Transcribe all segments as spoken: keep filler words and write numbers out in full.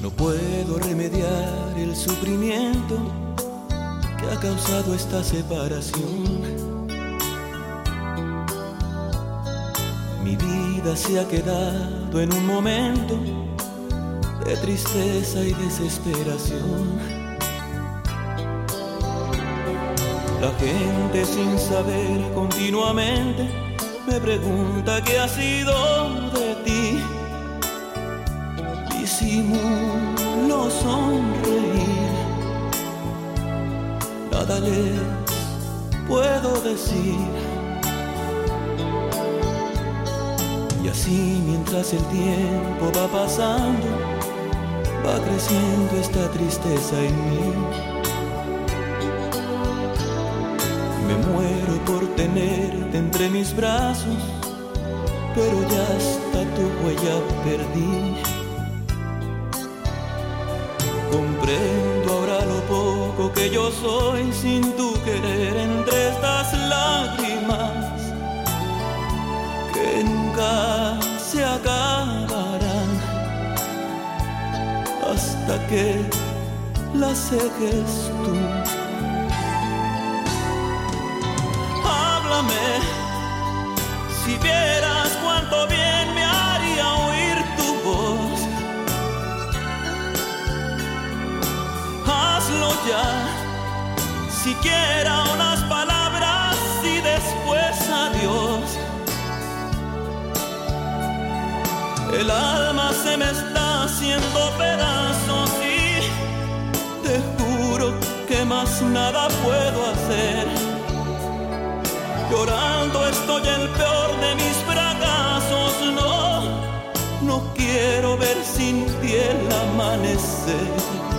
No puedo remediar el sufrimiento que ha causado esta separación. Mi vida se ha quedado en un momento de tristeza y desesperación. La gente sin saber continuamente me pregunta qué ha sido de ti. Disimulo sonreír, nada les puedo decir. Y así mientras el tiempo va pasando, va creciendo esta tristeza en mí. Me muero por tenerte entre mis brazos, pero ya hasta tu huella perdí. Comprendo ahora lo poco que yo soy sin tu querer entre estas lágrimas que nunca se acabarán hasta que las seques tú. Si vieras cuánto bien me haría oír tu voz, hazlo ya, siquiera unas palabras y después adiós. El alma se me está haciendo pedazos y te juro que más nada puedo hacer. Llorando estoy el peor de mis fracasos. No, no quiero ver sin ti el amanecer.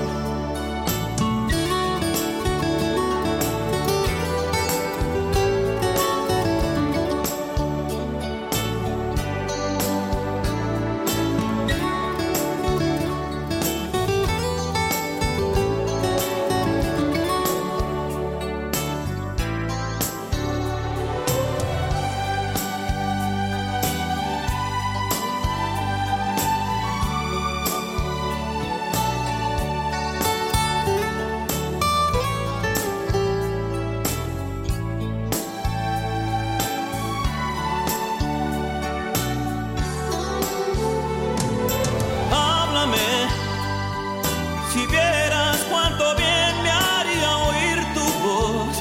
Si vieras cuánto bien me haría oír tu voz,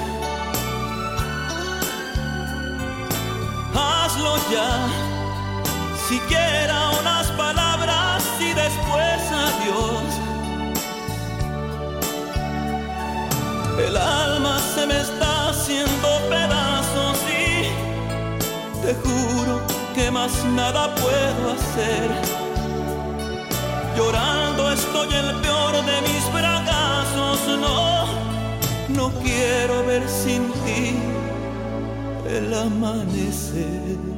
hazlo ya, siquiera unas palabras y después adiós. El alma se me está haciendo pedazos y te juro que más nada puedo hacer. Llorando estoy el peor de mis fracasos. No, no quiero ver sin ti el amanecer.